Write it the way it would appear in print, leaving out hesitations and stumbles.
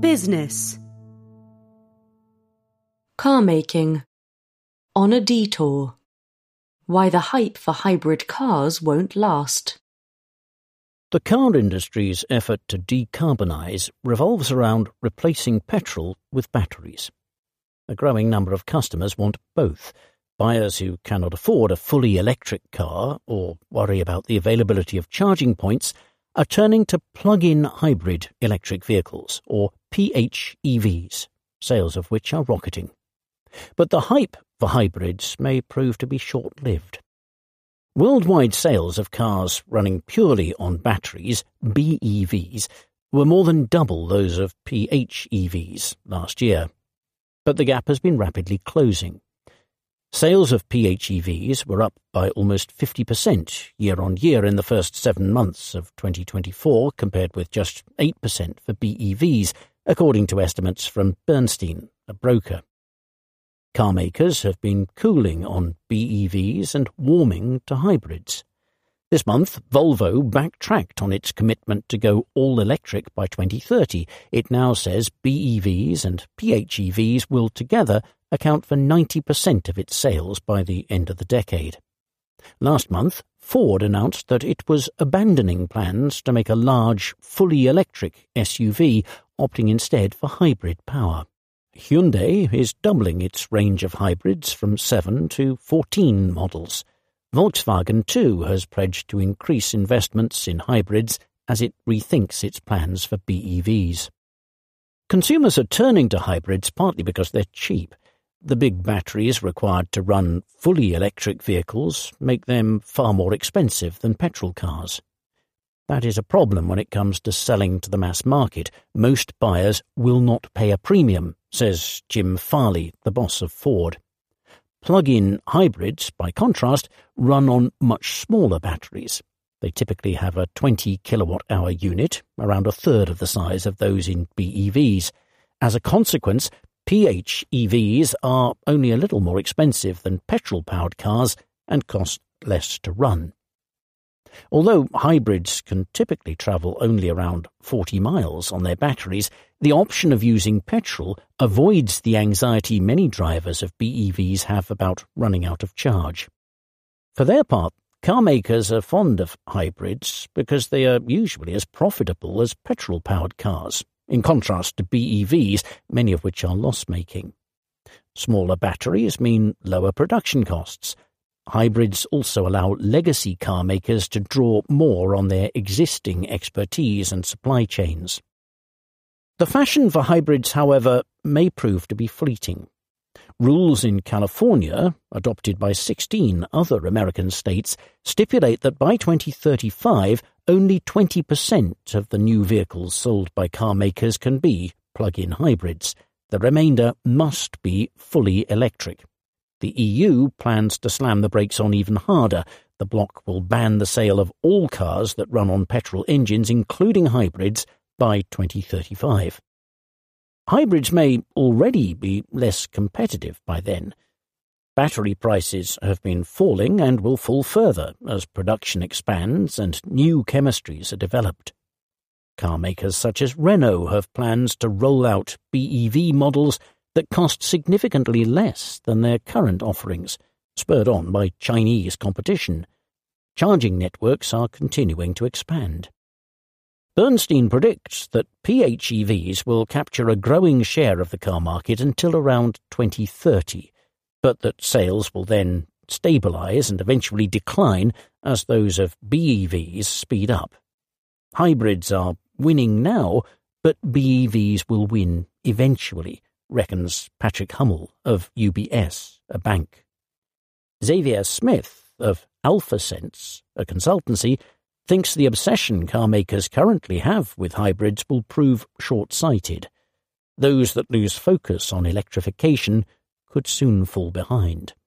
Business. Car making. On a detour. Why the hype for hybrid cars won't last. The car industry's effort to decarbonise revolves around replacing petrol with batteries. A growing number of customers want both. Buyers who cannot afford a fully electric car or worry about the availability of charging points are turning to plug-in hybrid electric vehicles, or PHEVs, sales of which are rocketing. But the hype for hybrids may prove to be short-lived. Worldwide sales of cars running purely on batteries, BEVs, were more than double those of PHEVs last year. But the gap has been rapidly closing. Sales of PHEVs were up by almost 50% year-on-year in the first 7 months of 2024, compared with just 8% for BEVs, according to estimates from Bernstein, a broker. Car makers have been cooling on BEVs and warming to hybrids. This month, Volvo backtracked on its commitment to go all-electric by 2030. It now says BEVs and PHEVs will together account for 90% of its sales by the end of the decade. Last month, Ford announced that it was abandoning plans to make a large, fully electric SUV, opting instead for hybrid power. Hyundai is doubling its range of hybrids from 7 to 14 models. Volkswagen, too, has pledged to increase investments in hybrids as it rethinks its plans for BEVs. Consumers are turning to hybrids partly because they're cheap. The big batteries required to run fully electric vehicles make them far more expensive than petrol cars. That is a problem when it comes to selling to the mass market. Most buyers will not pay a premium, says Jim Farley, the boss of Ford. Plug-in hybrids, by contrast, run on much smaller batteries. They typically have a 20 kilowatt-hour unit, around a third of the size of those in BEVs. As a consequence, PHEVs are only a little more expensive than petrol-powered cars and cost less to run. Although hybrids can typically travel only around 40 miles on their batteries, the option of using petrol avoids the anxiety many drivers of BEVs have about running out of charge. For their part, car makers are fond of hybrids because they are usually as profitable as petrol-powered cars, in contrast to BEVs, many of which are loss-making. Smaller batteries mean lower production costs. Hybrids also allow legacy car makers to draw more on their existing expertise and supply chains. The fashion for hybrids, however, may prove to be fleeting. Rules in California, adopted by 16 other American states, stipulate that by 2035, only 20% of the new vehicles sold by car makers can be plug-in hybrids. The remainder must be fully electric. The EU plans to slam the brakes on even harder. The bloc will ban the sale of all cars that run on petrol engines, including hybrids, by 2035. Hybrids may already be less competitive by then. Battery prices have been falling and will fall further as production expands and new chemistries are developed. Car makers such as Renault have plans to roll out BEV models that cost significantly less than their current offerings, spurred on by Chinese competition. Charging networks are continuing to expand. Bernstein predicts that PHEVs will capture a growing share of the car market until around 2030, but that sales will then stabilise and eventually decline as those of BEVs speed up. Hybrids are winning now, but BEVs will win eventually, reckons Patrick Hummel of UBS, a bank. Xavier Smith of AlphaSense, a consultancy, thinks the obsession car makers currently have with hybrids will prove short-sighted. Those that lose focus on electrification could soon fall behind.